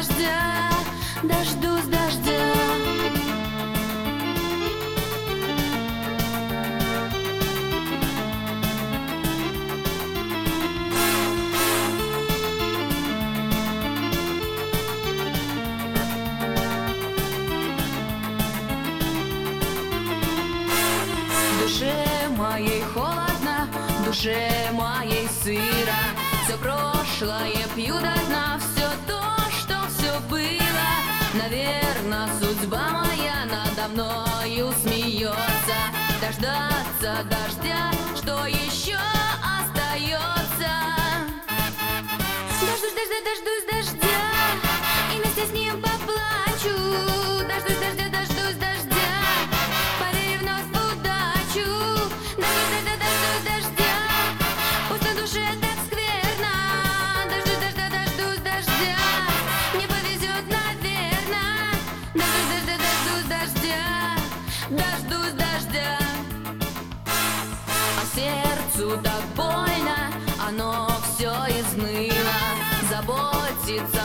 дождя, дождусь дождя. В душе моей холодно, в душе моей сыро. Все прошлое пью до дна, все то, что все было. Наверно, судьба моя надо мною смеется. Дождаться дождя, что еще остается? Дождусь дождя, дождусь дождя, и вместе с ним поплачу. Дождусь дождя, дождусь дождя, поверю вновь в удачу. Дождусь дождя, дождусь дождя, пусть на душе так скверно. Дождусь дождя, дождусь дождя, мне повезет, наверно. Дождусь дождя, дождусь дождя, дождусь дождя. А сердцу так больно, оно все изныло. Заботиться